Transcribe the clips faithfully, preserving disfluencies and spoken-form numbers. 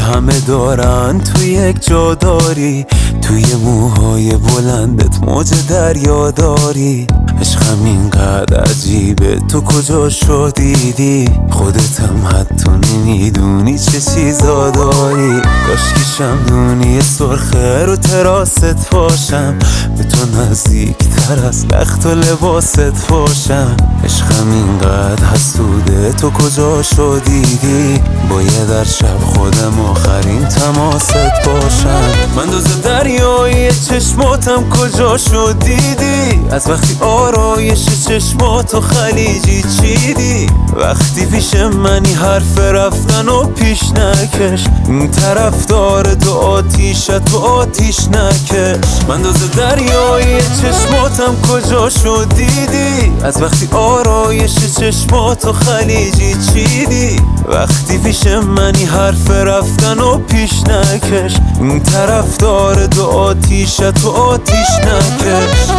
همه دارن تو یک جا داری، توی موهای بلندت موج دریا داری. عشقم اینقدر عجیبه تو کجا شو دیدی، خودتم حتی نمیدونی چه چیزا داری. کاشکی شمدونی سرخه رو تراست باشم، به تو نزدیک تر از لخت و لباست باشم. عشقم اینقدر حسوده تو کجا شو دیدی، باید در شب خودم آخرین تماست باشم. من دوز دریایی چشماتم کجا شو دیدی، از وقتی آرایش چشماتو خلیجی چیدی. وقتی پیش منی حرف رفتن و پیش نکش، این طرف داره تو آتیشت تو آتیش نکش. من دوز دریایی چشماتم کجا شو دیدی، از وقتی آرایش چشماتو خلیجی چیدی. وقتی پیش منی حرف رفتن و پیش نکش، این طرف داره تو آتیشت تو آتیش نکش.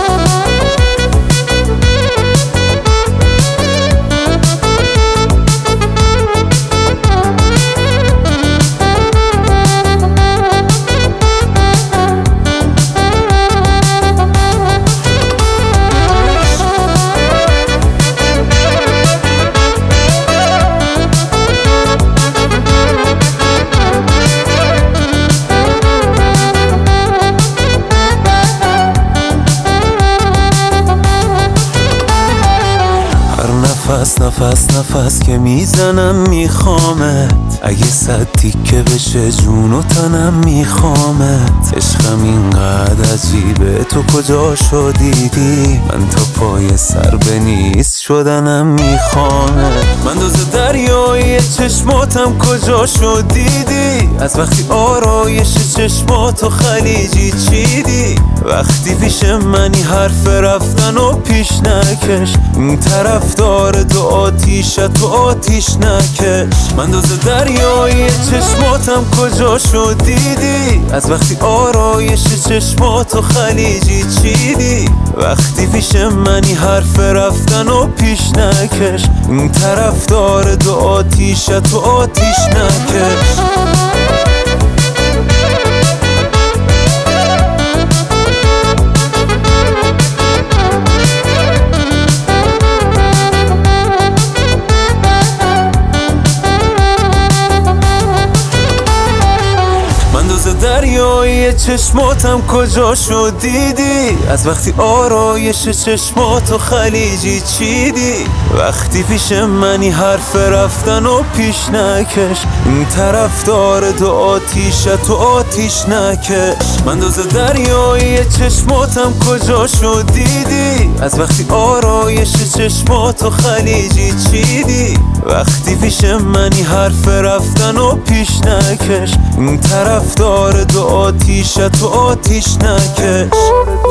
نفس نفس نفس که میزنم میخوامت، اگه صد تیکه بشه جون و تنم میخوامت. عشقم اینقدر عجیبه تو کجا شو دیدی، من تا پای سر به نیست شدنم میخوامت. من دوز دریایی چشماتم کجا شو دیدی، از وقتی آرایش چشماتو خلیجی چیدی. وقتی پیش منی حرف رفتن و پیش نکش، این طرف داره تو آتیشت تو آتیش نکش. من دوز دریایی چشماتم کجا شو دیدی، از وقتی آرایش چشماتو خلیجی چیدی. وقتی پیش منی حرف رفتن و پیش نکش، این طرف داره تو آتیشت تو آتیش نکش. دریایی چشماتم کجا شو دیدی، از وقتی آرایش چشماتو خلیجی چیدی. وقتی پیش منی حرف رفتن و پیش نکش، این طرف داره تو آتیشت تو آتیش نکش. من دوز دریایی چشماتم کجا شو دیدی، از وقتی آرایش چشماتو خلیجی چیدی. وقتی پیش منی حرف رفتن و پیش نکش، این طرف داره تو آتیشت تو آتیش نکش.